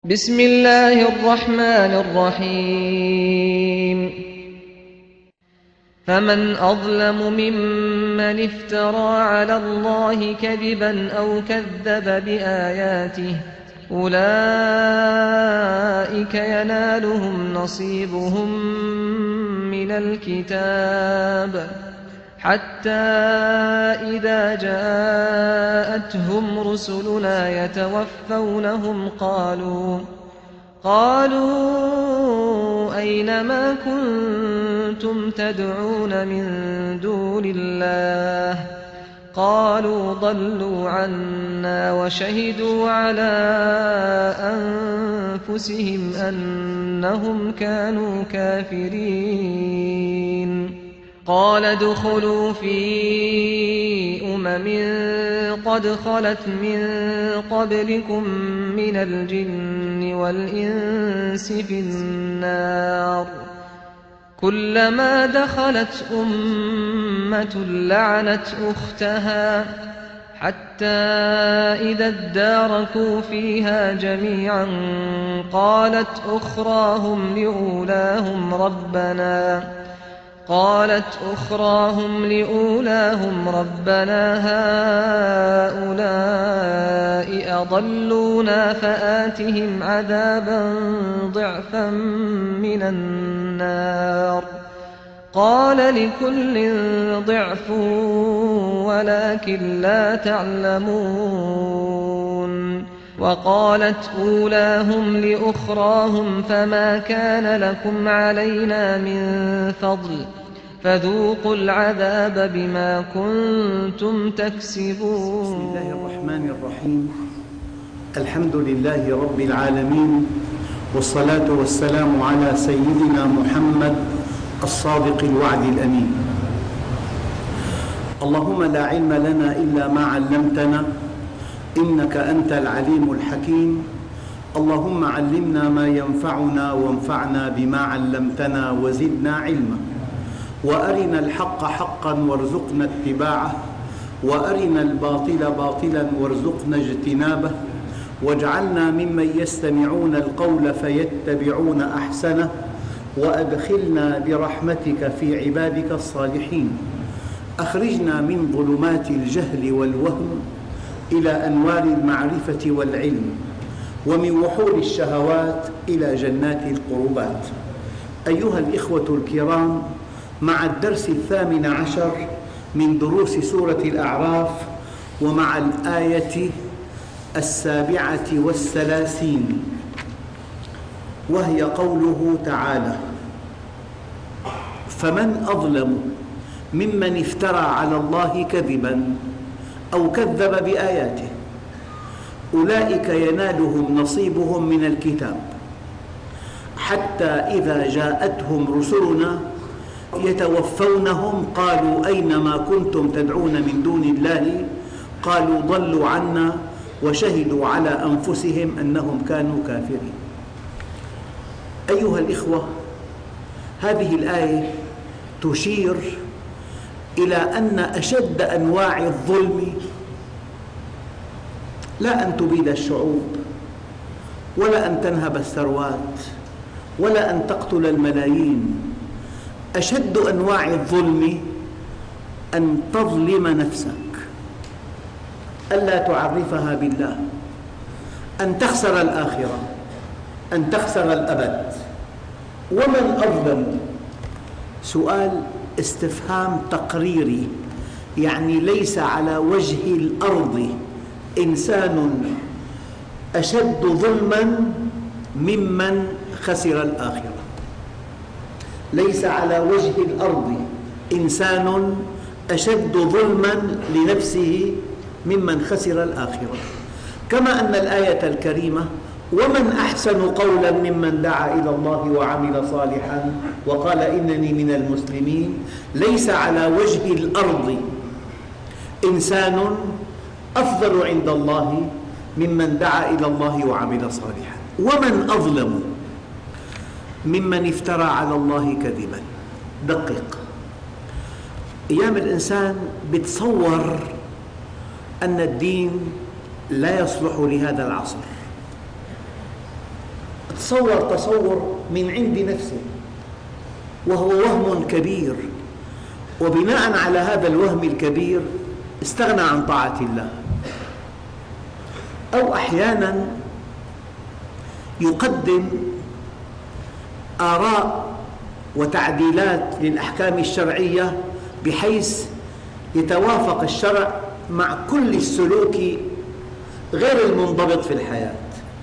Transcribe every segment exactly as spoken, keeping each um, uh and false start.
بسم الله الرحمن الرحيم فمن أظلم ممن افترى على الله كذبا أو كذب بآياته أولئك ينالهم نصيبهم من الكتاب حتى إذا جاءتهم رسلنا يتوفونهم قالوا قالوا أين ما كنتم تدعون من دون الله قالوا ضلوا عنا وشهدوا على أنفسهم أنهم كانوا كافرين قال ادخلوا في أمم قد خلت من قبلكم من الجن والإنس في النار كلما دخلت أمة لعنت أختها حتى إذا اداركوا فيها جميعا قالت أخراهم لأولاهم ربنا قالت أخراهم لأولاهم ربنا هؤلاء أضلونا فآتهم عذابا ضعفا من النار قال لكل ضعف ولكن لا تعلمون وقالت أولاهم لأخراهم فما كان لكم علينا من فضل فذوقوا العذاب بما كنتم تكسبون. بسم الله الرحمن الرحيم. الحمد لله رب العالمين، والصلاة والسلام على سيدنا محمد الصادق الوعد الأمين. اللهم لا علم لنا إلا ما علمتنا إنك أنت العليم الحكيم. اللهم علمنا ما ينفعنا وانفعنا بما علمتنا وزدنا علما، وأرنا الحق حقا وارزقنا اتباعه، وأرنا الباطل باطلا وارزقنا اجتنابه، واجعلنا ممن يستمعون القول فيتبعون أحسنه، وأدخلنا برحمتك في عبادك الصالحين. أخرجنا من ظلمات الجهل والوهم إلى أنوار المعرفة والعلم، ومن وحول الشهوات إلى جنات القربات. أيها الإخوة الكرام، مع الدرس الثامن عشر من دروس سورة الأعراف، ومع الآية السابعة والثلاثين، وهي قوله تعالى: فمن أظلم ممن افترى على الله كذبا أو كذب بآياته أولئك ينالهم نصيبهم من الكتاب حتى إذا جاءتهم رسلنا يتوفونهم قالوا أين ما كنتم تدعون من دون الله قالوا ضلوا عنا وشهدوا على أنفسهم أنهم كانوا كافرين. أيها الإخوة، هذه الآية تشير إلى أن أشد أنواع الظلم لا أن تبيد الشعوب، ولا أن تنهب الثروات، ولا أن تقتل الملايين. أشد أنواع الظلم أن تظلم نفسك، ألا تعرفها بالله، أن تخسر الآخرة، أن تخسر الأبد. ومن أظلم؟ سؤال استفهام تقريري، يعني ليس على وجه الأرض إنسان أشد ظلماً ممن خسر الآخرة. ليس على وجه الأرض إنسان أشد ظلماً لنفسه ممن خسر الآخرة. كما أن الآية الكريمة: ومن أحسن قولاً ممن دعا إلى الله وعمل صالحاً وقال إنني من المسلمين، ليس على وجه الأرض إنسان أفضل عند الله ممن دعا إلى الله وعمل صالحاً. ومن أظلم ممن افترى على الله كذباً. دقق، أيام الإنسان بتصور أن الدين لا يصلح لهذا العصر. تصور تصور من عند نفسه وهو وهم كبير، وبناء على هذا الوهم الكبير استغنى عن طاعة الله. أو أحيانا يقدم آراء وتعديلات للأحكام الشرعية بحيث يتوافق الشرع مع كل السلوك غير المنضبط في الحياة.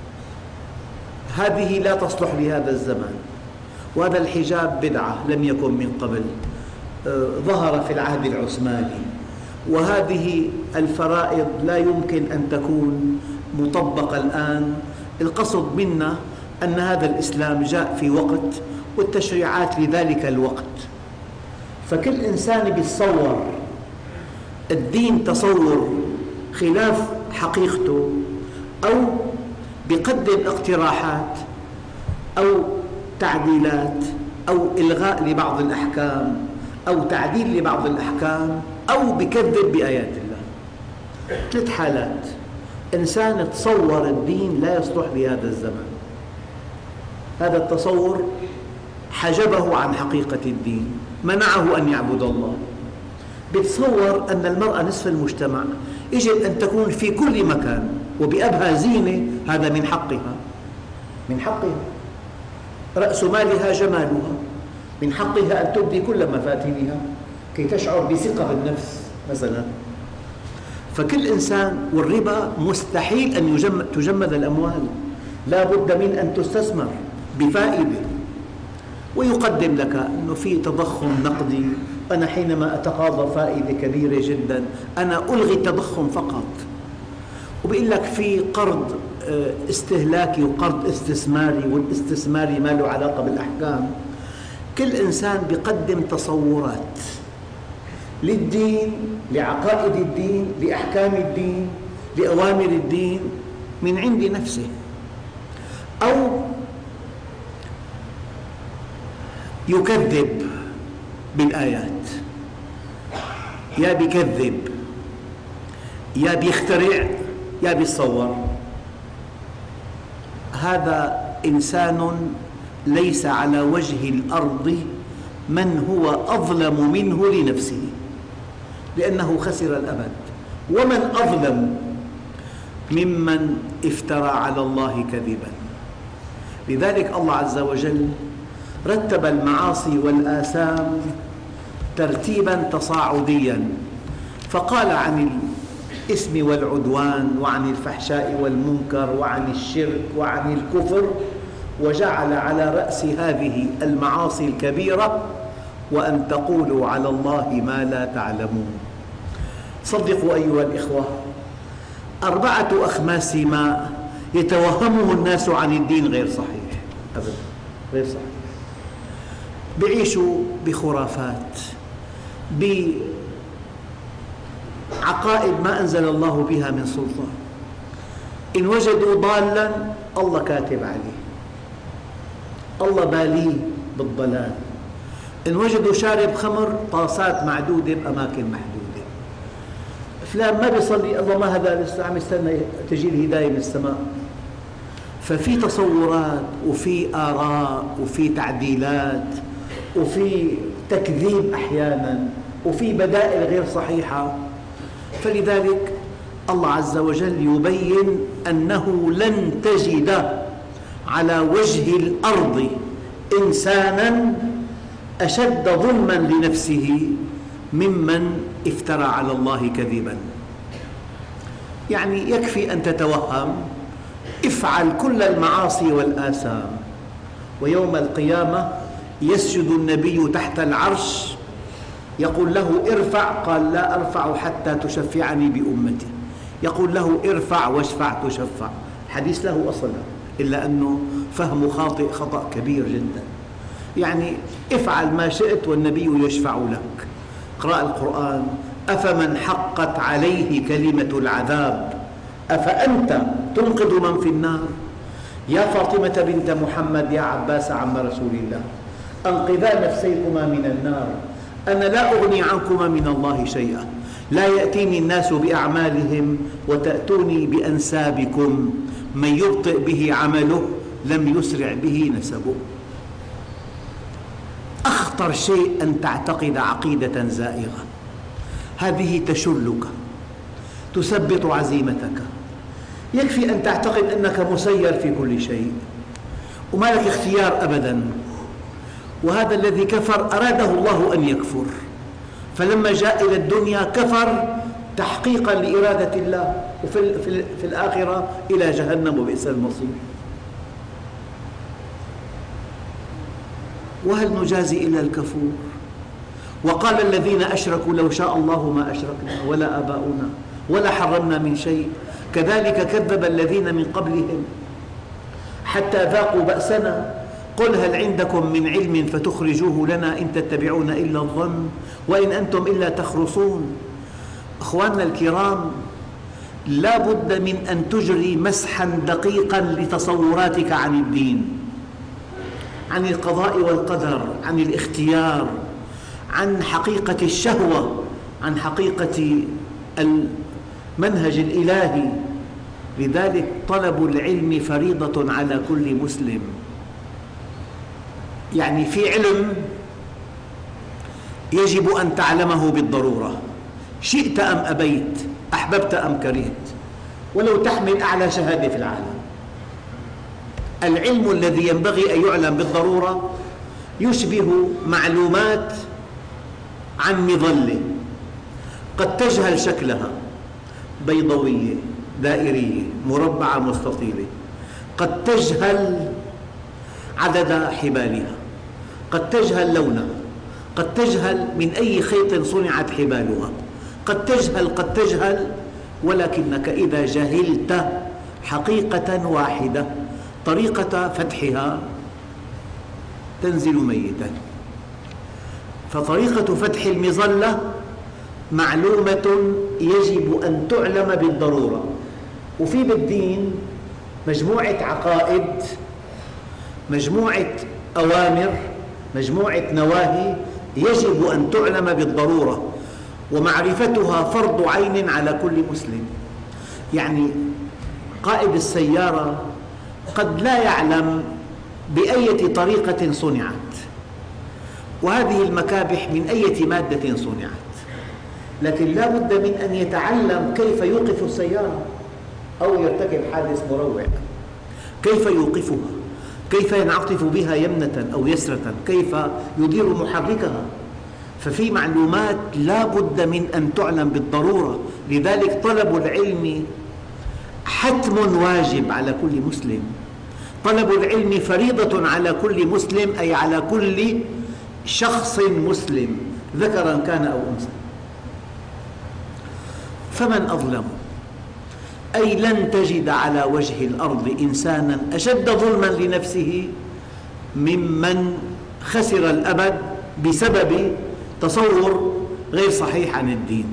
هذه لا تصلح لهذا الزمان، وهذا الحجاب بدعة لم يكن من قبل، ظهر في العهد العثماني، وهذه الفرائض لا يمكن أن تكون مطبقة الآن. القصد منا أن هذا الإسلام جاء في وقت والتشريعات لذلك الوقت، فكل إنسان يتصور الدين تصور خلاف حقيقته، أو يقدم اقتراحات أو تعديلات أو إلغاء لبعض الأحكام أو تعديل لبعض الأحكام أو يكذب بآيات الله. ثلاث حالات: إنسان تصور الدين لا يصلح لهذا الزمن، هذا التصور حجبه عن حقيقة الدين، منعه أن يعبد الله. بتصور أن المرأة نصف المجتمع، يجب أن تكون في كل مكان وبأبهى زينة، هذا من حقها، من حقها. رأس مالها جمالها، من حقها أن تبدي كل مفاتنها كي تشعر بثقة بالنفس مثلا. فكل إنسان، والربا مستحيل أن تجمد الأموال، لا بد من أن تستثمر بفائدة. ويقدم لك أنه في تضخم نقدي، أنا حينما أتقاضى فائدة كبيرة جدا أنا ألغي التضخم فقط، وبيقول لك في قرض استهلاكي وقرض استثماري، والاستثماري ما له علاقة بالأحكام. كل إنسان يقدم تصورات للدين، لعقائد الدين، لأحكام الدين، لأوامر الدين من عند نفسه، أو يكذب بالآيات، يا بيكذب يا بيخترع يا بيتصور. هذا إنسان ليس على وجه الأرض من هو أظلم منه لنفسه، لأنه خسر الأبد. ومن أظلم ممن افترى على الله كذبا. لذلك الله عز وجل رتب المعاصي والآثام ترتيبا تصاعديا، فقال عن الإثم والعدوان وعن الفحشاء والمنكر وعن الشرك وعن الكفر، وجعل على رأس هذه المعاصي الكبيرة وأن تقولوا على الله ما لا تعلمون. صدقوا أيها الإخوة، أربعة أخماس ماء يتوهمه الناس عن الدين غير صحيح أبدا، غير صحيح. بيعيشوا بخرافات، بعقائد ما أنزل الله بها من سلطان. إن وجدوا ضالا الله كاتب عليه، الله باليه بالضلال. إن وجدوا شارب خمر طاسات معدودة بأماكن محدودة. فلان ما بيصلي، الله ما هذا لسه عم يستنى تجي الهداية من السماء. ففي تصورات وفي آراء وفي تعديلات وفي تكذيب أحيانا وفي بدائل غير صحيحة. فلذلك الله عز وجل يبين أنه لن تجد على وجه الأرض إنسانا أشد ظلما لنفسه ممن افترى على الله كذبا. يعني يكفي أن تتوهم، افعل كل المعاصي والآثام، ويوم القيامة يسجد النبي تحت العرش يقول له ارفع، قال لا أرفع حتى تشفعني بأمتي. يقول له ارفع واشفع تشفع. الحديث له أصل، إلا أنه فهم خاطئ خطأ كبير جدا. يعني افعل ما شئت والنبي يشفع لك. اقرأ القرآن: أفمن حقت عليه كلمة العذاب أفأنت تنقذ من في النار. يا فاطمة بنت محمد، يا عباس عم رسول الله، أنقذا نفسيكما من النار، أنا لا أغني عنكما من الله شيئا، لا يأتيني الناس بأعمالهم وتأتوني بأنسابكم، من يبطئ به عمله لم يسرع به نسبه. أخطر شيء أن تعتقد عقيدة زائغة، هذه تشلك، تثبط عزيمتك. يكفي أن تعتقد أنك مسير في كل شيء وما لك اختيار أبداً. وهذا الذي كفر أراده الله أن يكفر، فلما جاء إلى الدنيا كفر تحقيقاً لإرادة الله، وفي في الآخرة إلى جهنم وبئس المصير. وهل نجازي إلا الكفور؟ وقال الذين أشركوا لو شاء الله ما أشركنا ولا آباؤنا ولا حرمنا من شيء كذلك كذب الذين من قبلهم حتى ذاقوا بأسنا قل هل عندكم من علم فتخرجوه لنا إن تتبعون إلا الظن وإن أنتم إلا تخرصون. أخواننا الكرام، لا بد من أن تجري مسحا دقيقا لتصوراتك عن الدين، عن القضاء والقدر، عن الاختيار، عن حقيقة الشهوة، عن حقيقة المنهج الإلهي. لذلك طلب العلم فريضة على كل مسلم. يعني في علم يجب أن تعلمه بالضرورة، شئت أم أبيت، أحببت أم كرهت، ولو تحمل أعلى شهادة في العالم. العلم الذي ينبغي أن يعلم بالضرورة يشبه معلومات عن مظلة قد تجهل شكلها، بيضاوية، دائرية، مربعة، مستطيلة، قد تجهل عدد حبالها، قد تجهل لونها، قد تجهل من أي خيط صنعت حبالها، قد تجهل قد تجهل ولكنك إذا جهلت حقيقة واحدة طريقة فتحها تنزل ميتا. فطريقة فتح المظلة معلومة يجب أن تعلم بالضرورة. وفي بالدين مجموعة عقائد، مجموعة أوامر، مجموعة نواهي يجب أن تعلم بالضرورة، ومعرفتها فرض عين على كل مسلم. يعني قائد السيارة قد لا يعلم بأية طريقة صنعت، وهذه المكابح من أية مادة صنعت، لكن لا بد من أن يتعلم كيف يوقف السيارة أو يرتكب حادث مروع، كيف يوقفها، كيف ينعطف بها يمنة أو يسرة، كيف يدير محركها. ففي معلومات لا بد من أن تعلم بالضرورة. لذلك طلب العلم حتم واجب على كل مسلم. طلب العلم فريضة على كل مسلم، أي على كل شخص مسلم ذكرا كان أو أنثى. فمن أظلم، أي لن تجد على وجه الأرض إنسانا أشد ظلما لنفسه ممن خسر الأبد بسبب تصور غير صحيح عن الدين،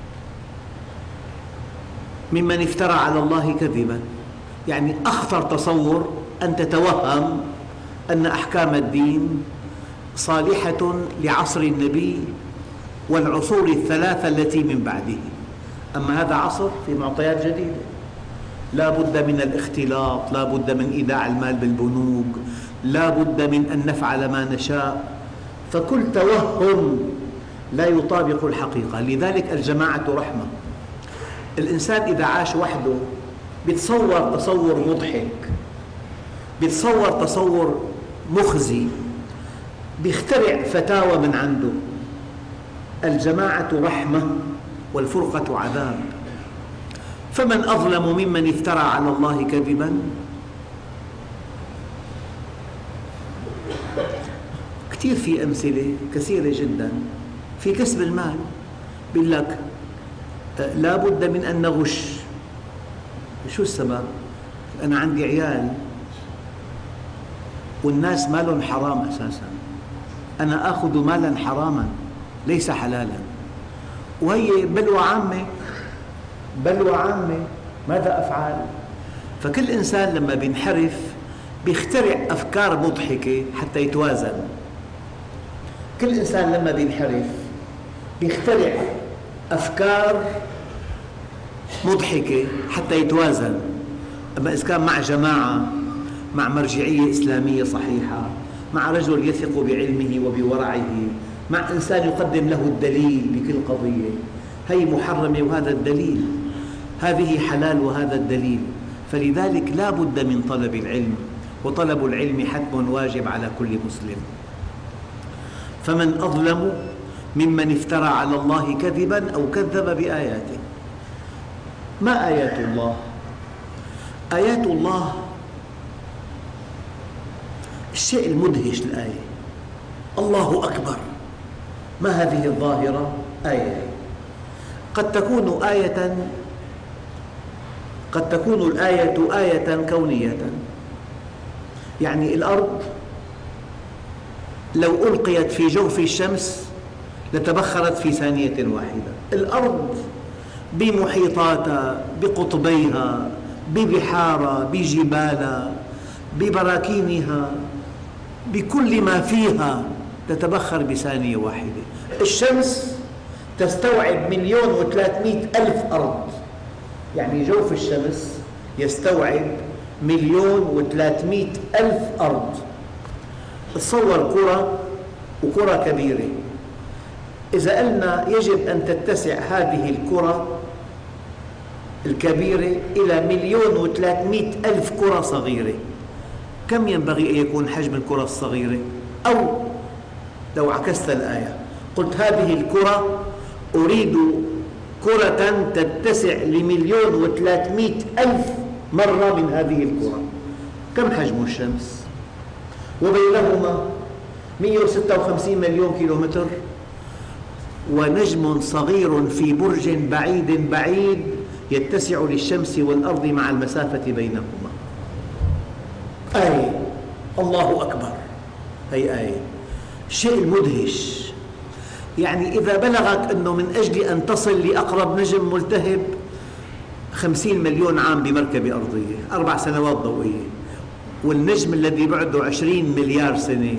ممن افترى على الله كذبا. يعني أخطر تصور أن تتوهم أن أحكام الدين صالحة لعصر النبي والعصور الثلاثة التي من بعده. أما هذا عصر في معطيات جديدة، لا بد من الاختلاط، لا بد من إيداع المال بالبنوك، لا بد من أن نفعل ما نشاء. فكل توهم لا يطابق الحقيقة. لذلك الجماعة رحمة. الإنسان إذا عاش وحده بيتصور تصور مضحك، بيتصور تصور مخزي، بيخترع فتاوى من عنده. الجماعة رحمة والفرقة عذاب. فمن أظلم ممن افترى على الله كذبا. كثير في أمثلة كثيرة جدا في كسب المال. بيقول لك لا بد من أن نغش. شو السبب؟ أنا عندي عيال والناس مالهم حرام أساسا، أنا آخذ مالا حراما ليس حلالا، وهي بلوى عامة، بلوى عامة، ماذا أفعل؟ فكل إنسان لما بينحرف بيخترع أفكار مضحكة حتى يتوازن. كل إنسان لما بينحرف بيخترع أفكار مضحكة حتى يتوازن. أما إذا كان مع جماعة مع مرجعية إسلامية صحيحة، مع رجل يثق بعلمه وبورعه، مع إنسان يقدم له الدليل بكل قضية. هي محرمة وهذا الدليل، هذه حلال وهذا الدليل. فلذلك لا بد من طلب العلم، وطلب العلم حتم واجب على كل مسلم. فمن أظلم ممن افترى على الله كذبا أو كذب بآياته. ما آيات الله؟ آيات الله الشيء المدهش. الآية الله أكبر، ما هذه الظاهرة؟ آية. قد تكون آية قد تكون الآية آية كونية، يعني الأرض لو ألقيت في جوف الشمس لتبخرت في ثانية واحدة. الأرض بمحيطاتها، بقطبيها، ببحارها، بجبالها، ببراكينها، بكل ما فيها تتبخر بثانية واحدة. الشمس تستوعب مليون وثلاثمئة ألف أرض، يعني جوف الشمس يستوعب مليون وثلاثمئة ألف أرض. تصور كرة وكرة كبيرة، إذا قلنا يجب أن تتسع هذه الكرة الكبيرة إلى مليون وثلاثمئة ألف كرة صغيرة، كم ينبغي أن يكون حجم الكرة الصغيرة؟ أو لو عكست الآية قلت هذه الكرة أريد كرة تتسع لمليون وثلاثمئة ألف مرة من هذه الكرة، كم حجم الشمس؟ وبينهما مئة وستة وخمسين مليون كيلومتر، ونجم صغير في برج بعيد بعيد يتسع للشمس والأرض مع المسافة بينهما. آية الله أكبر، هي آية. شيء مدهش، يعني إذا بلغك أنه من أجل أن تصل لأقرب نجم ملتهب خمسين مليون عام بمركبة أرضية، أربع سنوات ضوئية، والنجم الذي بعده عشرين مليار سنة.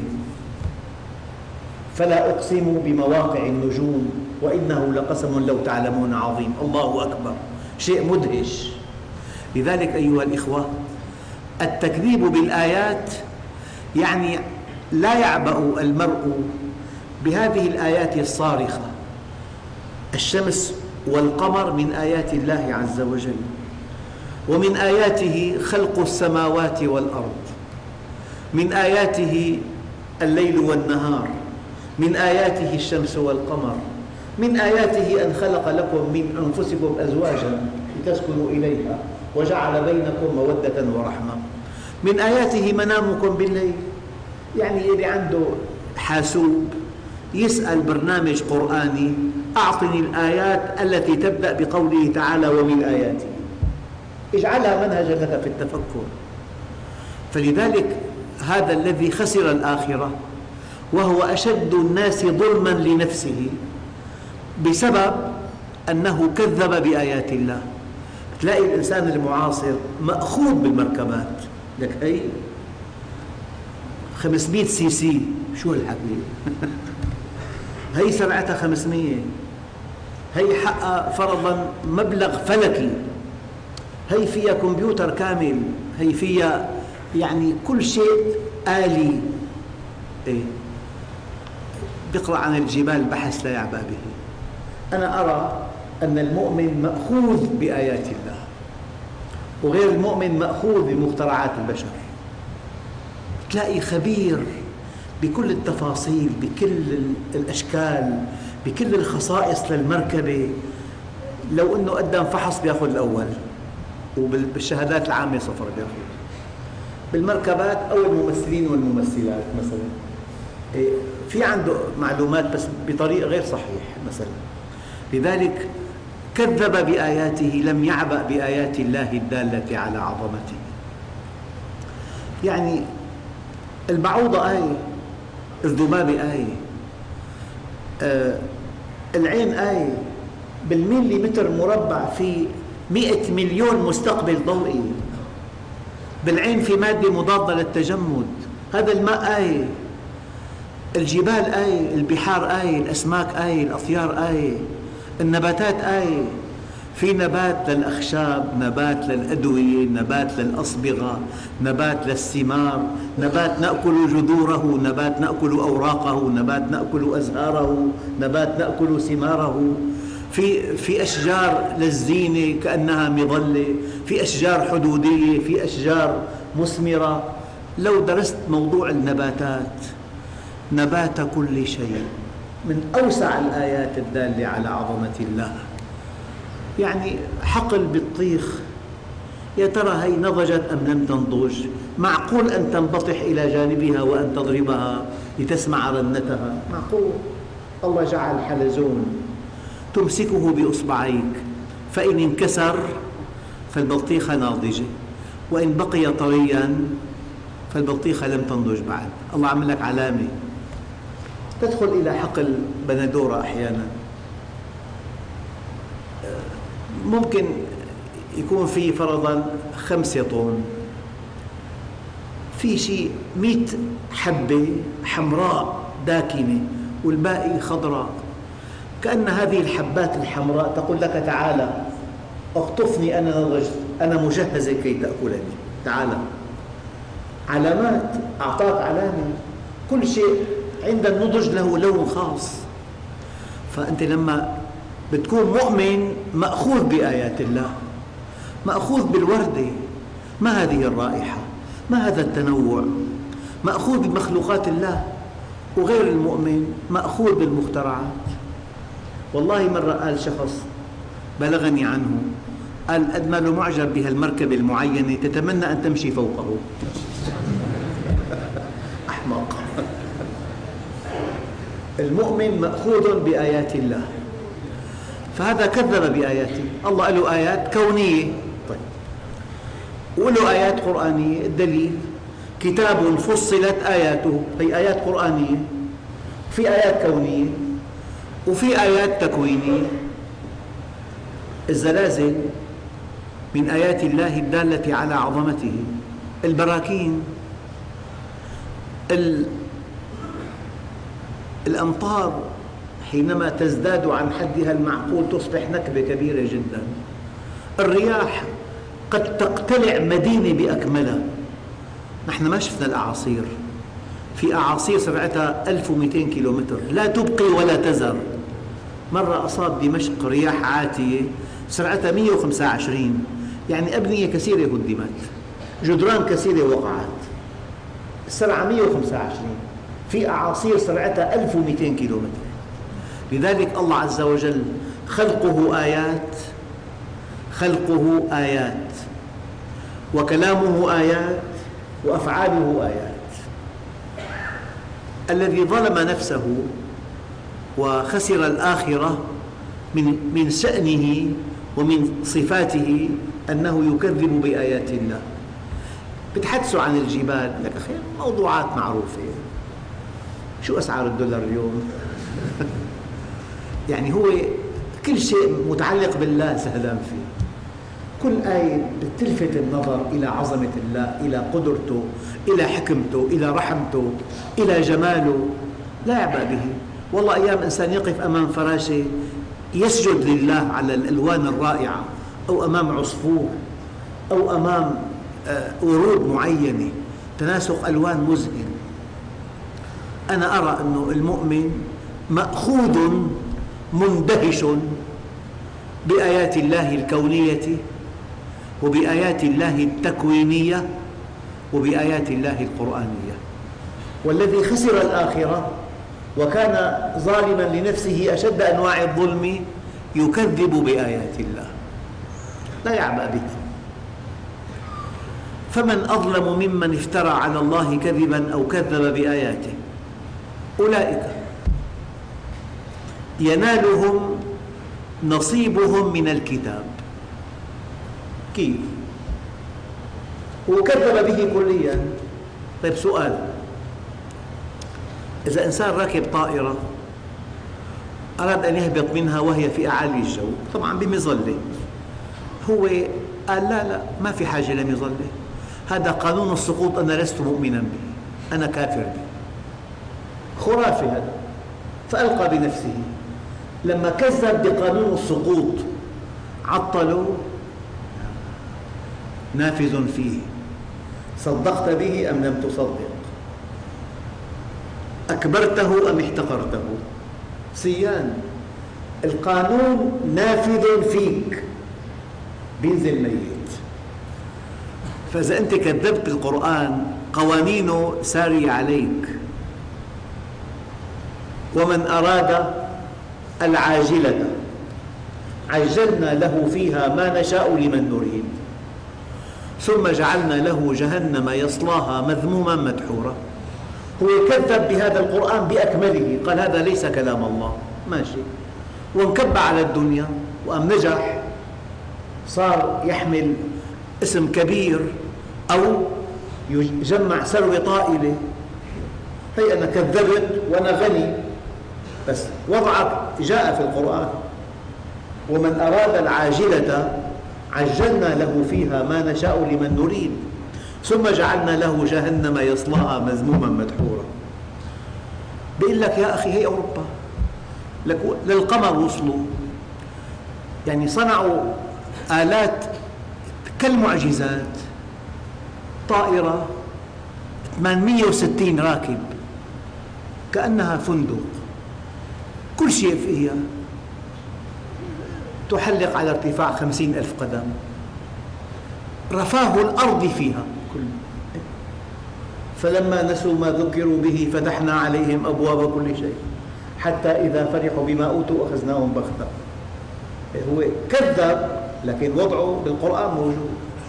فلا أقسم بمواقع النجوم وإنه لقسم لو تعلمون عظيم. الله أكبر، شيء مدهش. لذلك أيها الإخوة، التكذيب بالآيات يعني لا يعبأ المرء بهذه الآيات الصارخة. الشمس والقمر من آيات الله عز وجل، ومن آياته خلق السماوات والأرض، من آياته الليل والنهار، من آياته الشمس والقمر، من آياته أن خلق لكم من أنفسكم أزواجا لتسكنوا إليها وجعل بينكم مودة ورحمة، من آياته منامكم بالليل. يعني اللي عنده حاسوب يسأل برنامج قرآني أعطني الآيات التي تبدأ بقوله تعالى ومن آياته، اجعلها منهجا لك في التفكر. فلذلك هذا الذي خسر الآخرة وهو أشد الناس ظلما لنفسه بسبب أنه كذب بآيات الله. تلاقي الإنسان المعاصر مأخوذ بالمركبات، لك هي خمسمئة سي سي، شو هالحكي؟ هي سرعتها خمسمئة، هي حقها فرضا مبلغ فلكي، هي فيها كمبيوتر كامل، هي فيها يعني كل شيء آلي. إيه؟ بيقرأ عن الجبال بحث لا يعبأ به. أنا أرى أن المؤمن مأخوذ بآيات الله، وغير المؤمن مأخوذ بمخترعات البشر. تلاقي خبير بكل التفاصيل، بكل الأشكال، بكل الخصائص للمركبة. لو أنه قدم فحص بيأخذ الأول، وبالشهادات العامة صفر بيأخذ. بالمركبات أو الممثلين والممثلات مثلا في عنده معلومات بس بطريقة غير صحيح مثلا. لذلك كذب بآياته، لم يعبأ بآيات الله الدالة على عظمته. يعني البعوضة آية، الذبابة آية، آه العين آية. بالمليمتر مربع في مئة مليون مستقبل ضوئي. بالعين في مادة مضادة للتجمد. هذا الماء آية، الجبال آية، البحار آية، الأسماك آية، الأطيار آية، النباتات آية. في نبات للأخشاب، نبات للأدوية، نبات للأصبغة، نبات للثمار، نبات نأكل جذوره، نبات نأكل أوراقه، نبات نأكل أزهاره، نبات نأكل ثماره. في في أشجار للزينة كأنها مظلة، في أشجار حدودية، في أشجار مثمرة. لو درست موضوع النباتات، نبات كل شيء من أوسع الآيات الدالة على عظمة الله. يعني حقل بطيخ، يا ترى هي نضجت أم لم تنضج؟ معقول أن تنبطح إلى جانبها وأن تضربها لتسمع رنتها؟ معقول؟ الله جعل حلزون تمسكه بإصبعيك، فإن انكسر فالبطيخة ناضجة، وإن بقي طرياً فالبطيخة لم تنضج بعد. الله عمل لك علامة. تدخل إلى حقل بندورة أحياناً، ممكن يكون فيه فرضاً خمسة طن، في شيء مئة حبة حمراء داكنة والباقي خضراء، كأن هذه الحبات الحمراء تقول لك تعال اقطفني، أنا نضجت، أنا مجهزة كي تأكلني، تعال. علامات، أعطاك علامة. كل شيء عند النضج له لون خاص. فأنت لما بتكون مؤمن مأخوذ بآيات الله، مأخوذ بالوردة، ما هذه الرائحة، ما هذا التنوع، مأخوذ بمخلوقات الله. وغير المؤمن مأخوذ بالمخترعات. والله مرة قال شخص بلغني عنه، قال قد ما له معجب بهالمركبة المعينة تتمنى أن تمشي فوقه. أحمق. المؤمن مأخوذ بآيات الله، فهذا كذب بآياته. الله له آيات كونية، طيب، وله آيات قرآنية. الدليل كتاب فصلت آياته، هي آيات قرآنية، في آيات كونية وفي آيات تكوينية. الزلازل من آيات الله الدالة على عظمته. البراكين، الأمطار حينما تزداد عن حدها المعقول تصبح نكبة كبيرة جدا. الرياح قد تقتلع مدينة بأكملها. نحن ما شفنا الأعاصير، في أعاصير سرعتها ألف ومئتين كيلومتر لا تبقي ولا تذر. مرة أصاب دمشق رياح عاتية سرعتها مئة وخمسة وعشرين، يعني أبنية كثيرة هدمت، جدران كثيرة وقعت، السرعة مئة وخمسة وعشرين. في أعاصير سرعتها ألف ومئتين كيلومتر. لذلك الله عز وجل خلقه آيات، خلقه آيات، وكلامه آيات، وأفعاله آيات. الذي ظلم نفسه وخسر الآخرة من من شأنه ومن صفاته أنه يكذب بآيات الله. بتحدثوا عن الجبال، لك أخي موضوعات معروفة، شو أسعار الدولار اليوم؟ يعني هو كل شيء متعلق بالله سهلان فيه. كل آية بتلفت النظر إلى عظمة الله، إلى قدرته، إلى حكمته، إلى رحمته، إلى جماله، لا يعبأ به. والله أيام إنسان يقف أمام فراشة يسجد لله على الألوان الرائعة، أو أمام عصفور، أو أمام ورود معينة، تناسق ألوان مذهل. أنا أرى أن المؤمن مأخوذ مندهش بآيات الله الكونية، وبآيات الله التكوينية، وبآيات الله القرآنية. والذي خسر الآخرة وكان ظالما لنفسه أشد أنواع الظلم يكذب بآيات الله، لا يعبأ به. فمن أظلم ممن افترى على الله كذبا أو كذب بآياته. أولئك ينالهم نصيبهم من الكتاب. كيف؟ هو كذب به كليا. طيب سؤال، إذا إنسان راكب طائرة أراد أن يهبط منها وهي في أعالي الجو، طبعا بمظلة، هو قال لا لا ما في حاجة لمظلة، هذا قانون السقوط أنا لست مؤمنا به، أنا كافر به، خرافي هذا، فألقى بنفسه. لما كذب بقانون السقوط عطلوا نافذ فيه، صدقت به أم لم تصدق، أكبرته أم احتقرته، سيان. القانون نافذ فيك، بينزل ميت. فإذا أنت كذبت القرآن قوانينه سارية عليك. ومن أراد العاجلة عجلنا له فيها ما نشاء لمن نريد ثم جعلنا له جهنم يصلاها مذموما مدحورا. هو كذب بهذا القرآن بأكمله، قال هذا ليس كلام الله، ماشي، وانكب على الدنيا وأم نجح، صار يحمل اسم كبير أو يجمع ثروة طائلة. هي أنا كذبت وأنا غني، بس وضعك جاء في القرآن. ومن أراد العاجلة عجلنا له فيها ما نشاء لمن نريد ثم جعلنا له جهنم يصلاها مذموما مدحورا. بيقول لك يا أخي هي أوروبا، للقمر وصلوا، يعني صنعوا آلات كالمعجزات، طائرة ثمانمئة وستين راكب كأنها فندق، كل شيء فيها، تحلق على ارتفاع خمسين ألف قدم، رفاه الأرض فيها. فلما نسوا ما ذكروا به فتحنا عليهم أبواب كل شيء حتى إذا فرحوا بما أوتوا أخذناهم بغتة. هو كذب لكن وضعه بالقرآن موجود.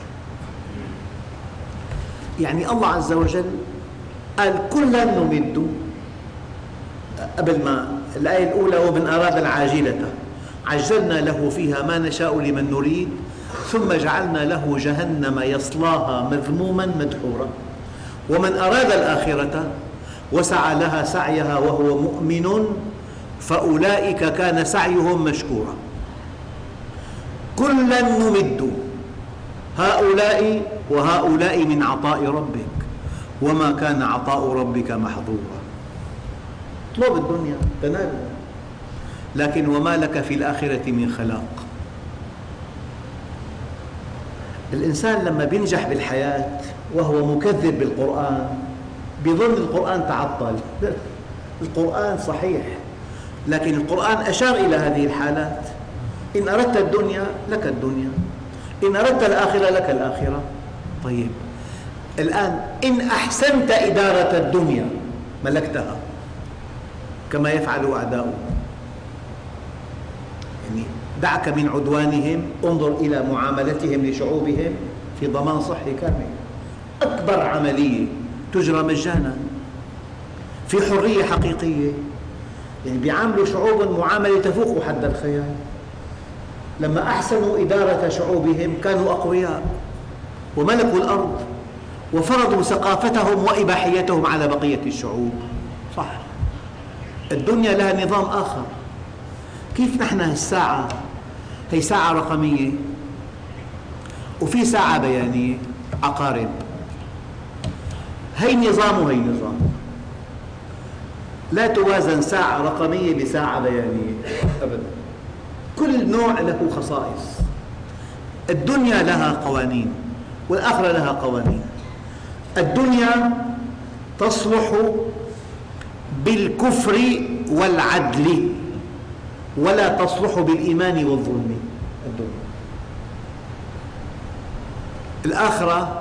يعني الله عز وجل قال كلا نمد، قبل ما الآية الأولى ومن أراد العاجلة عجلنا له فيها ما نشاء لمن نريد ثم جعلنا له جهنم يصلاها مذموما مدحورا. ومن أراد الآخرة وسعى لها سعيها وهو مؤمن فأولئك كان سعيهم مشكورا. كلا نمد هؤلاء وهؤلاء من عطاء ربك وما كان عطاء ربك محظورا. اطلب الدنيا تنالها، لكن وما لك في الآخرة من خلاق. الإنسان لما بينجح بالحياة وهو مكذب بالقرآن بيظن القرآن تعطل. القرآن صحيح، لكن القرآن أشار إلى هذه الحالات. إن أردت الدنيا لك الدنيا، إن أردت الآخرة لك الآخرة. طيب الآن إن أحسنت إدارة الدنيا ملكتها كما يفعل أعداؤك. يعني دعك من عدوانهم، انظر إلى معاملتهم لشعوبهم في ضمان صحي كامل. أكبر عملية تجرى مجانا في حرية حقيقية، يعني بيعاملوا شعوب معاملة تفوق حد الخيال. لما أحسنوا إدارة شعوبهم كانوا أقوياء وملكوا الأرض وفرضوا ثقافتهم وإباحيتهم على بقية الشعوب. صح، الدنيا لها نظام آخر. كيف نحن الساعة هي ساعة رقمية وفي ساعة بيانية عقارب، هي نظام وهي نظام، لا توازن ساعة رقمية بساعة بيانية أبدا. كل نوع له خصائص. الدنيا لها قوانين والآخرة لها قوانين. الدنيا تصلح بالكفر والعدل ولا تصلح بالإيمان والظلم. الدنيا. الآخرة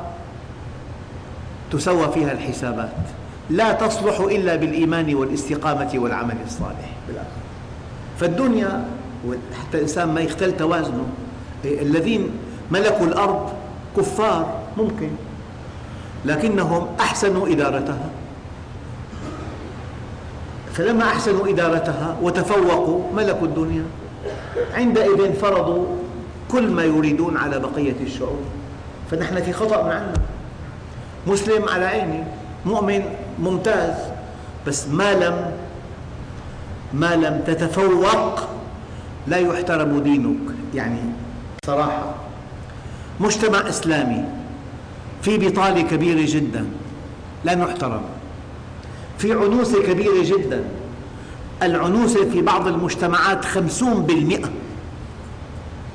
تسوى فيها الحسابات، لا تصلح إلا بالإيمان والاستقامة والعمل الصالح بالآخرة. فالدنيا حتى الإنسان ما يختل توازنه. الذين ملكوا الأرض كفار ممكن، لكنهم أحسنوا إدارتها. فلما أحسنوا إدارتها وتفوقوا ملكوا الدنيا، عندئذ فرضوا كل ما يريدون على بقية الشعوب. فنحن في خطأ من عندنا. مسلم على عيني، مؤمن ممتاز، بس ما لم ما لم تتفوق لا يحترم دينك. يعني صراحة مجتمع إسلامي في بطالة كبيرة جدا لا نحترم، في عنوسة كبيرة جدا. العنوسة في بعض المجتمعات خمسون بالمئة.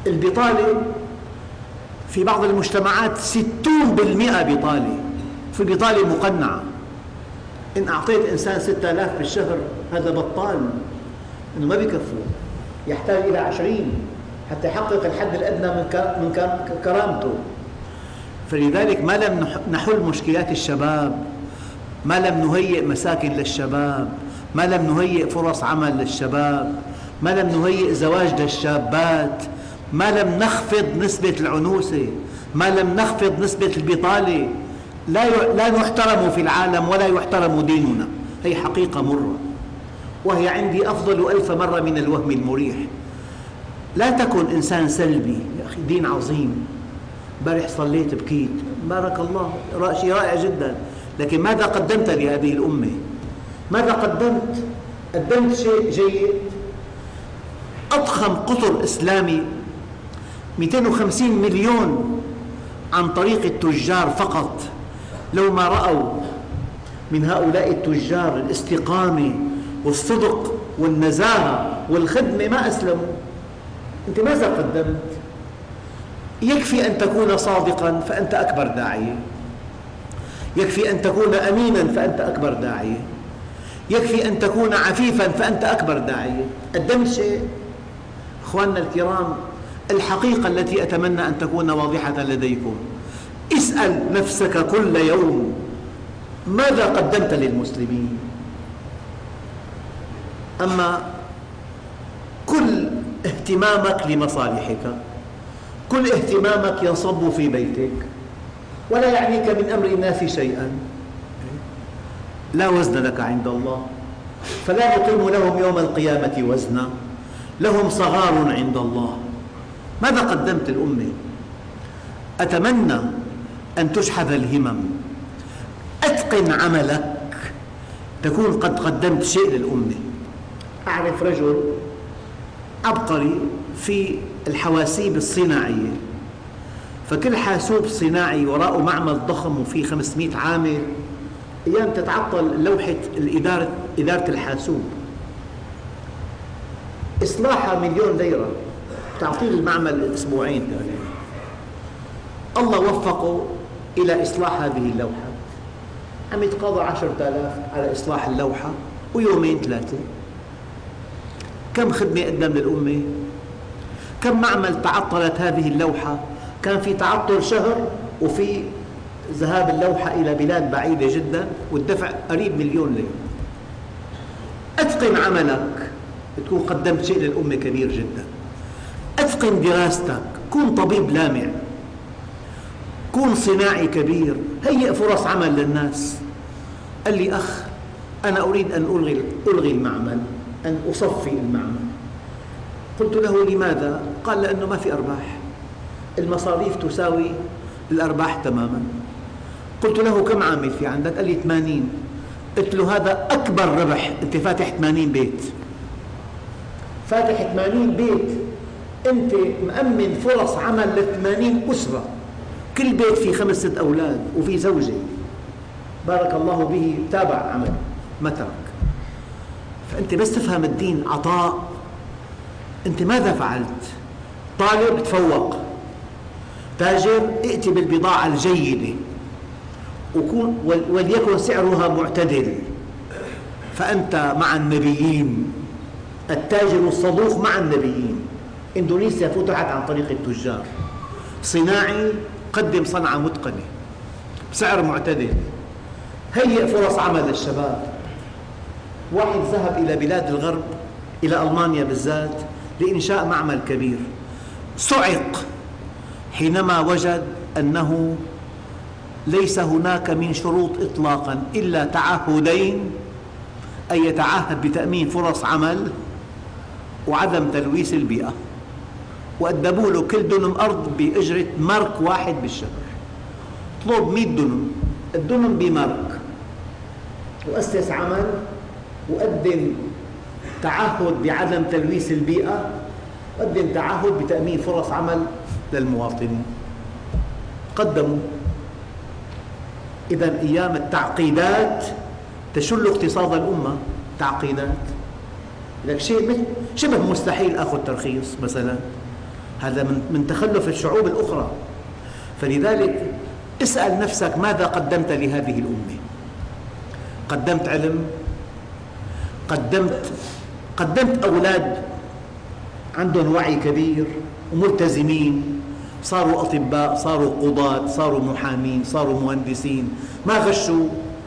البطالة في بعض المجتمعات ستون بالمئة بطالة، في بطالة مقنعة. إن أعطيت إنسان ستة آلاف بالشهر هذا بطال، إنه ما بيكفوا، يحتاج إلى عشرين حتى يحقق الحد الأدنى من كرامته. فلذلك ما لم نحل مشكلات الشباب، ما لم نهيئ مساكن للشباب، ما لم نهيئ فرص عمل للشباب، ما لم نهيئ زواج للشابات، ما لم نخفض نسبة العنوسة، ما لم نخفض نسبة البطالة، لا لا نحترم في العالم ولا يحترم ديننا. هي حقيقة مرة، وهي عندي أفضل ألف مرة من الوهم المريح. لا تكن إنسان سلبي، يا أخي دين عظيم، امبارح صليت بكيت، بارك الله، شيء رائع جدا، لكن ماذا قدمت لهذه الأمة؟ ماذا قدمت؟ قدمت شيء جيد. أضخم قطر إسلامي مئتين وخمسين مليون عن طريق التجار فقط، لو ما رأوا من هؤلاء التجار الاستقامة والصدق والنزاهة والخدمة ما أسلموا. أنت ماذا قدمت؟ يكفي أن تكون صادقاً فأنت أكبر داعية، يكفي أن تكون أميناً فأنت أكبر داعية، يكفي أن تكون عفيفاً فأنت أكبر داعية. قدمت شيء؟ أخواننا الكرام، الحقيقة التي أتمنى أن تكون واضحة لديكم، اسأل نفسك كل يوم ماذا قدمت للمسلمين؟ أما كل اهتمامك لمصالحك، كل اهتمامك ينصب في بيتك ولا يعنيك من أمر الناس شيئا، لا وزن لك عند الله، فلا نقيم لهم يوم القيامة وزنا، لهم صغار عند الله. ماذا قدمت الأمة؟ أتمنى أن تشحذ الهمم، أتقن عملك، تكون قد قدمت شيء للأمة. أعرف رجل عبقري في الحواسيب الصناعية، فكل حاسوب صناعي وراءه معمل ضخم وفيه خمسمئة عامل، أيام تتعطل لوحة الإدارة إدارة الحاسوب، إصلاحها مليون ليرة، تعطيل المعمل أسبوعين تقريبا. الله وفقه إلى إصلاح هذه اللوحة، عم يتقاضى عشرة آلاف على إصلاح اللوحة ويومين ثلاثة. كم خدمة قدم للأمة؟ كم معمل تعطلت هذه اللوحة؟ كان في تعطل شهر وفي ذهاب اللوحة إلى بلاد بعيدة جدا والدفع قريب مليون ليرة. أتقن عملك، تكون قدمت شيء للأمة كبير جدا. أتقن دراستك، كن طبيب لامع، كن صناعي كبير، هيئ فرص عمل للناس. قال لي أخ أنا أريد أن ألغي, ألغي المعمل، أن أصفي المعمل. قلت له لماذا؟ قال لأنه ما في أرباح، المصاريف تساوي الأرباح تماما. قلت له كم عامل في عندك؟ قال لي ثمانين. قلت له هذا أكبر ربح، أنت فاتح ثمانين بيت، فاتح ثمانين بيت، أنت مأمن فرص عمل لثمانين أسرة، كل بيت فيه خمس ست أولاد وفي زوجة، بارك الله به، تابع عمل ما ترك. فأنت بس تفهم الدين عطاء. أنت ماذا فعلت؟ طالب تفوق، تاجر ائتي بالبضاعة الجيدة وليكن سعرها معتدل، فأنت مع النبيين. التاجر الصدوق مع النبيين. إندونيسيا فتحت عن طريق التجار. صناعي قدم صنعة متقنة بسعر معتدل، هيئ فرص عمل للشباب. واحد ذهب إلى بلاد الغرب، إلى ألمانيا بالذات، لإنشاء معمل كبير، صعق حينما وجد أنه ليس هناك من شروط إطلاقا إلا تعهدين، أن يتعهد بتأمين فرص عمل وعدم تلويث البيئة، وأدبوا له كل دنم أرض بأجرة مارك واحد بالشهر. طلب مئة دنم، الدنم بمارك، وأسس عمل وقدم تعهد بعدم تلويث البيئة، قدم تعهد بتأمين فرص عمل للمواطنين، قدموا. إذن أيام التعقيدات تشل اقتصاد الأمة. تعقيدات لك شيء شبه مستحيل أخذ ترخيص مثلا، هذا من تخلف الشعوب الأخرى. فلذلك اسأل نفسك ماذا قدمت لهذه الأمة؟ قدمت علم؟ قدمت قدمت أولاد عندهم وعي كبير وملتزمين، صاروا أطباء، صاروا قضاة، صاروا محامين، صاروا مهندسين، ما غشوا،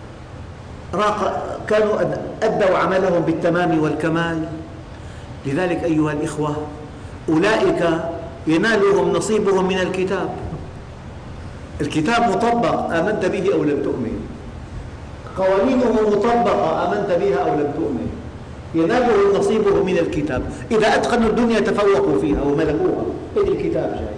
كانوا أدوا عملهم بالتمام والكمال. لذلك أيها الإخوة، أولئك ينالهم نصيبهم من الكتاب. الكتاب مطبق، آمنت به أو لم تؤمن، قوانينه مطبقة، آمنت بها أو لم تؤمن، ينالهم نصيبهم من الكتاب. إذا أتقنوا الدنيا تفوقوا فيها وملكوها. إذ الكتاب جاي: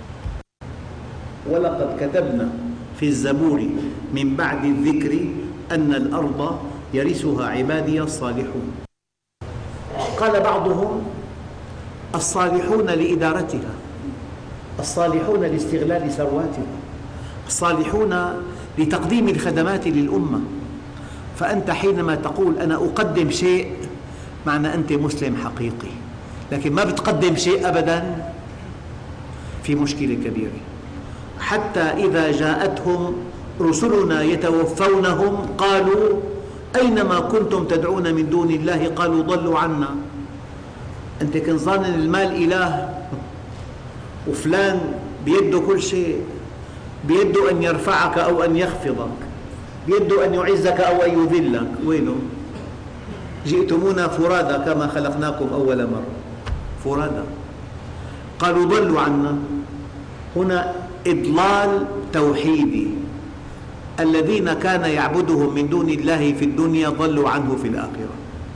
ولقد كتبنا في الزبور من بعد الذكر أن الأرض يرثها عبادي الصالحون. قال بعضهم: الصالحون لإدارتها، الصالحون لاستغلال ثرواتها، الصالحون لتقديم الخدمات للأمة. فأنت حينما تقول أنا أقدم شيء، معنى أنت مسلم حقيقي، لكن ما بتقدم شيء أبداً، في مشكلة كبيرة. حتى إذا جاءتهم رسلنا يتوفونهم قالوا أينما كنتم تدعون من دون الله قالوا ضلوا عنا. أنت كنت ظانن المال إله، وفلان بيده كل شيء، بيده أن يرفعك أو أن يخفضك، بيده أن يعزك أو أن يذلك. وينه؟ جئتمونا فرادى كما خلقناكم أول مرة، فرادى. قالوا ضلوا عنا. هنا إضلال توحيدي. الذين كان يعبدهم من دون الله في الدنيا ضلوا عنه في الآخرة.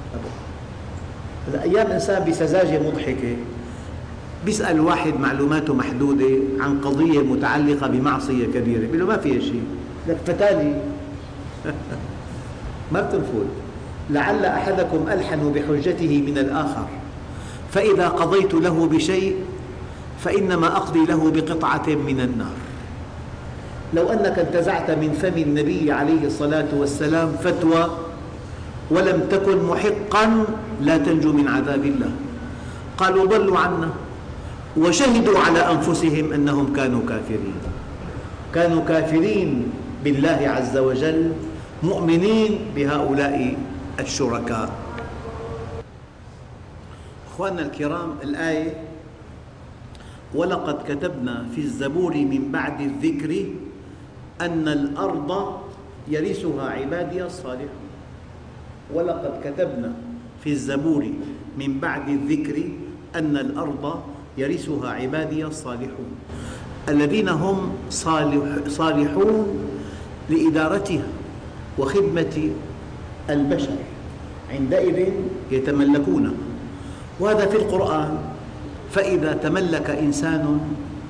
أيام إنسان بسذاجة مضحكة بيسأل واحد معلوماته محدودة عن قضية متعلقة بمعصية كبيرة، بيقول له ما فيها شيء، لك فتالي ما بتنفذ. لعل أحدكم ألحن بحجته من الآخر، فإذا قضيت له بشيء فإنما أقضي له بقطعة من النار. لو أنك انتزعت من فم النبي عليه الصلاة والسلام فتوى ولم تكن محقا لا تنجو من عذاب الله. قالوا ضلوا عنا وشهدوا على أنفسهم أنهم كانوا كافرين. كانوا كافرين بالله عز وجل، مؤمنين بهؤلاء الشركاء. أخواننا الكرام، الآية: ولقد كتبنا في الزبور من بعد الذكر أن الأرض يرثها عبادي الصالحون. ولقد كتبنا في الزبور من بعد الذكر أن الأرض يرثها عبادي الصالحون، الذين هم صالح صالحون لإدارتها وخدمة البشر، عندئذ يتملكونها. وهذا في القرآن. فإذا تملك إنسان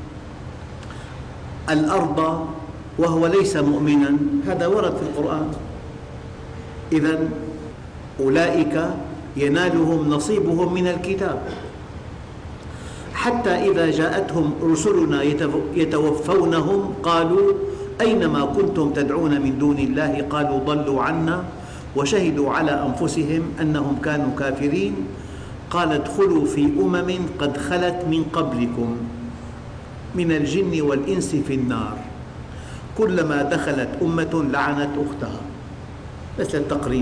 الأرض وهو ليس مؤمنا، هذا ورد في القرآن. إذن أولئك ينالهم نصيبهم من الكتاب. حتى إذا جاءتهم رسلنا يتوفونهم قالوا أينما كنتم تدعون من دون الله قالوا ضلوا عنا وشهدوا على أنفسهم أنهم كانوا كافرين. قال ادخلوا في أمم قد خلت من قبلكم من الجن والإنس في النار كلما دخلت أمة لعنت أختها. مثل التقريب،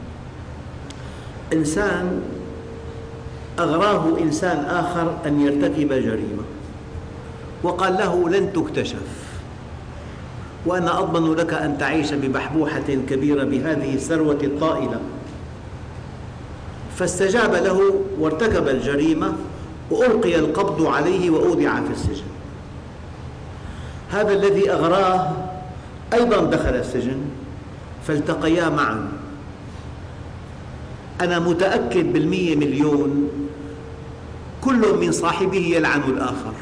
إنسان أغراه إنسان آخر أن يرتكب جريمة وقال له لن تكتشف، وأنا أضمن لك أن تعيش ببحبوحة كبيرة بهذه الثروة الطائلة. فاستجاب له وارتكب الجريمة وألقي القبض عليه وأودع في السجن. هذا الذي أغراه أيضا دخل السجن، فالتقيا معا. أنا متأكد بالمية مليون كل من صاحبه يلعن الآخر.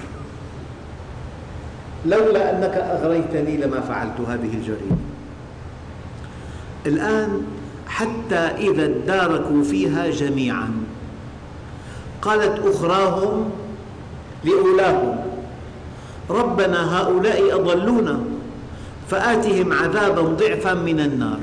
لولا أنك أغريتني لما فعلت هذه الجريمة. الآن حتى إذا اداركوا فيها جميعا قالت أخراهم لأولاهم ربنا هؤلاء أضلونا فآتهم عذابا ضعفا من النار.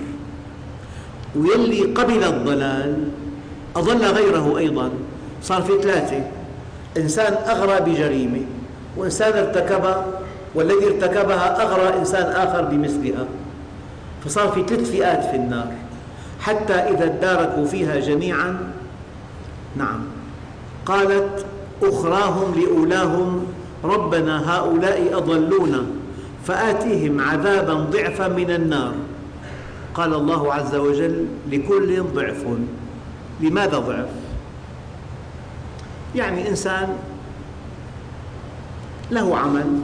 ويلي قبل الضلال أضل غيره أيضا، صار في ثلاثة. إنسان أغرى بجريمة وإنسان ارتكبها، والذي ارتكبها أغرى إنسان آخر بمثلها، فصار في ثلاث فئات في النار حتى إذا اداركوا فيها جميعا. نعم، قالت أخراهم لأولاهم ربنا هؤلاء أضلونا فآتهم عذابا ضعفا من النار. قال الله عز وجل لكل ضعف. لماذا ضعف؟ يعني إنسان له عمل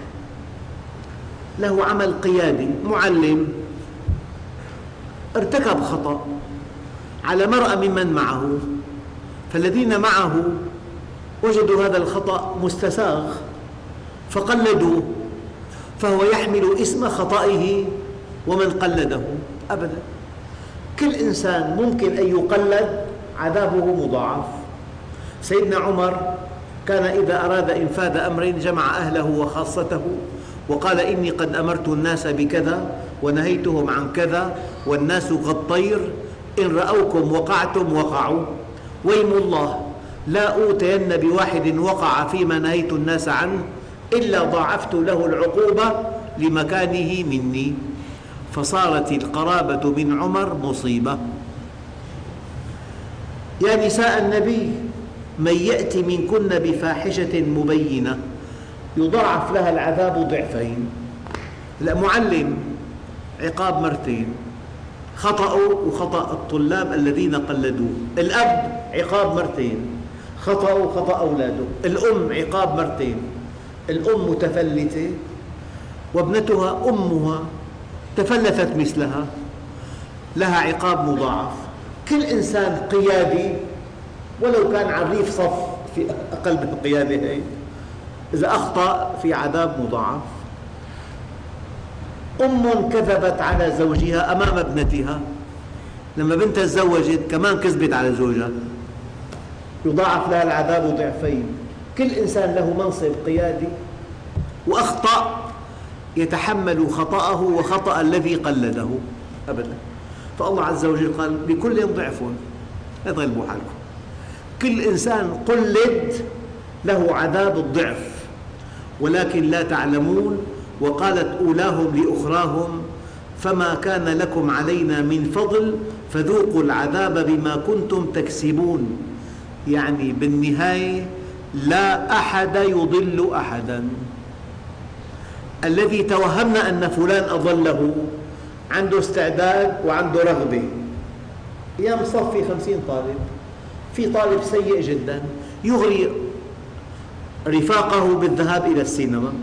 له عمل قيادي، معلم، ارتكب خطأ على مرأى ممن معه، فالذين معه وجدوا هذا الخطأ مستساغ فقلدوه، فهو يحمل اسم خطئه ومن قلده. أبدا، كل إنسان ممكن أن يقلد عذابه مضاعف. سيدنا عمر كان إذا أراد إنفاذ أمر جمع أهله وخاصته وقال إني قد أمرت الناس بكذا ونهيتهم عن كذا والناس كالطير إن رأوكم وقعتم وقعوا، ويم الله لا أوتين بواحد وقع فيما نهيت الناس عنه إلا ضاعفت له العقوبة لمكانه مني. فصارت القرابة من عمر مصيبة. يا نساء النبي من يأتي منكن بفاحشة مبينة يضاعف لها العذاب ضعفين. لا، معلم عقاب مرتين، خطأوا وخطأ الطلاب الذين قلدوه. الأب عقاب مرتين، خطأوا وخطأ أولاده. الأم عقاب مرتين، الأم متفلتة وابنتها أمها تفلتت مثلها، لها عقاب مضاعف. كل إنسان قيادي ولو كان عريف صف في أقل من القيادة هي، إذا أخطأ في عذاب مضاعف. أم كذبت على زوجها أمام ابنتها، لما بنتها تزوجت كمان كذبت على زوجها، يضاعف لها العذاب ضعفين. كل إنسان له منصب قيادي وأخطأ يتحمل خطأه وخطأ الذي قلده أبدا. فالله عز وجل قال لكل ضعف، لا تغلبوا حالكم. كل إنسان قلد له عذاب الضعف ولكن لا تعلمون. وقالت أولاهم لأخراهم فما كان لكم علينا من فضل فذوقوا العذاب بما كنتم تكسبون. يعني بالنهاية لا أحد يضل أحدا. الذي توهمنا أن فلان أضله عنده استعداد وعنده رغبة. أيام صفي خمسين طالب، في طالب سيء جدا يغري رفاقه بالذهاب إلى السينما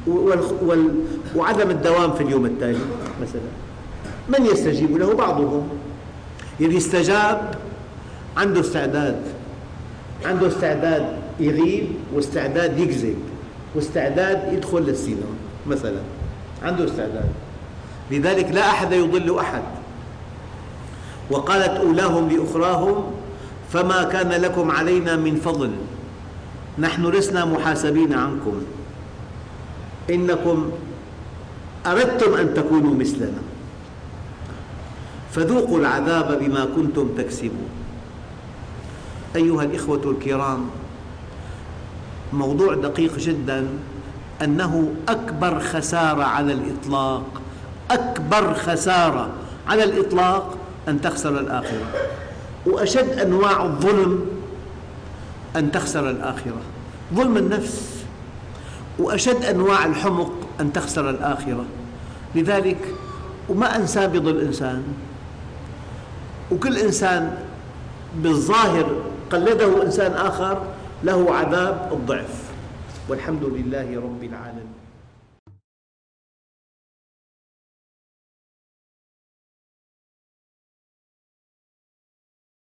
وعدم الدوام في اليوم التالي مثلا. من يستجيب له؟ بعضهم. يلي استجاب عنده استعداد، عنده استعداد يغيب واستعداد يكذب واستعداد يدخل للسينما مثلا، عنده استعداد. لذلك لا أحد يضل أحد. وقالت أولاهم لأخراهم فما كان لكم علينا من فضل نحن لسنا محاسبين عنكم إنكم أردتم أن تكونوا مثلنا فذوقوا العذاب بما كنتم تكسبون. أيها الإخوة الكرام، موضوع دقيق جدا، أنه أكبر خسارة على الإطلاق، أكبر خسارة على الإطلاق أن تخسر الآخرة، وأشد أنواع الظلم أن تخسر الآخرة، ظلم النفس، وأشد أنواع الحمق أن تخسر الآخرة. لذلك وما أنسان بضل إنسان، وكل إنسان بالظاهر قلده إنسان آخر له عذاب الضعف. والحمد لله رب العالمين.